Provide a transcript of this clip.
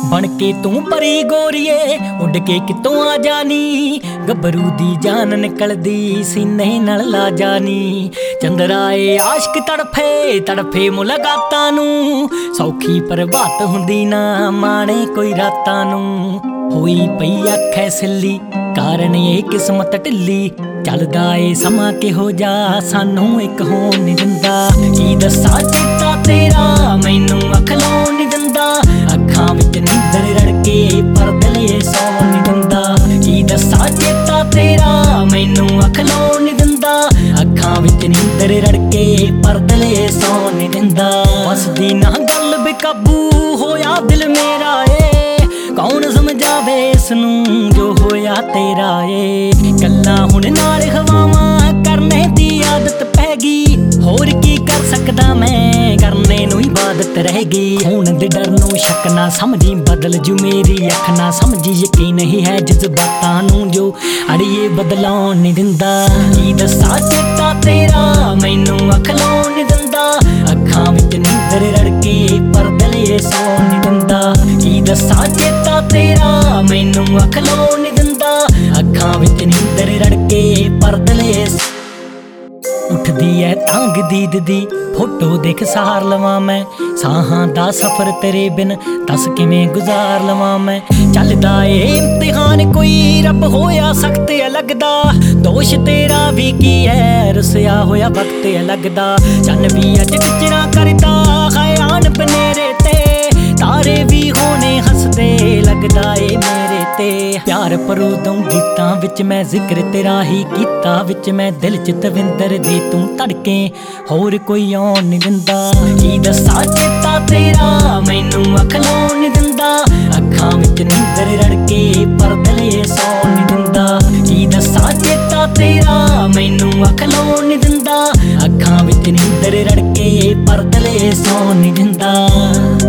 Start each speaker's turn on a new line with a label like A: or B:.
A: बन के तू परी गोरीए उड़ के कितों आ जानी, गभरू दी जान निकलदी सीने नाल ला जानी। चंद्राए आशिक तड़फे तड़फे मुलाकातां नू, सौखी प्रभात हुंदी ना माणे कोई रातां नू। होई पई आखे सिल्ली कारण ये किस्मत ढिल्ली, चलदा ए समा किहो जा सानू एक होण नहीं दिंदा। की दस्सां चेता तेरा मैनू अख लाउण नहीं दिंदा, अखां विच नींदर रड़के पर दिल ए सौण नहीं दिंदा। की दस्सां चेता तेरा मैनू अख लाउण नहीं दिंदा, अखां विच नींदर रड़के पर दिल ए सौण नहीं दिंदा। वसदी ना गल बेकाबू होया दिल मेरा ए, कौन समझावे इसनू जो होया तेरा ए। गल्लां हुण नाल हवावां करने दी आदत पै गई, होर की कर सकदा मैं करने नू इबादत रह गई। हुण दे डर नू शक ना समझी बदल जू मेरी अख ना समझी, यकीन ही है जज्बातां नू जो अड़िए बदलाउण नहीं दिंदा। की दस्सां चेता तेरा मैनू अख लाउण नहीं दिंदा, अखां विच नींदर रड़के पर दिल ए सौण नहीं दिंदा। की दस्सां चेता तेरा मैनू अख लाउण नहीं दिंदा, अखां विच नींदर रड़के पर दिल ए उठदी है तंग दीद दी फोटो देख सहार लवां मैं। साहां दा सफर तेरे बिन दस किवें गुजार लवां मैं। चलदा ए इम्तिहान कोई रब होया सख्त लगदा, दोष तेरा भी की है रुसिया होया वक्त लगदा। चन भी अज विचरा करदा खयान बनेरे ते, तारे भी होने हसदे लगदा ए मेरे ते। प्यार परोदों गीतां विच मैं जिक्र तेरा ही कीता, विच मैं दिल च दविंदर दे तू धड़के होर कोई आउण नहीं दिंदा। की दस्सां चेता तेरा मैनू अख लाउण नहीं दिंदा, अखां विच नींदर रड़के पर दिल ए सौण नहीं दिंदा। की दस्सां चेता तेरा मैनू अख लाउण नहीं दिंदा, अखां विच नींदर रड़के पर दिल ए सौण नहीं दिंदा।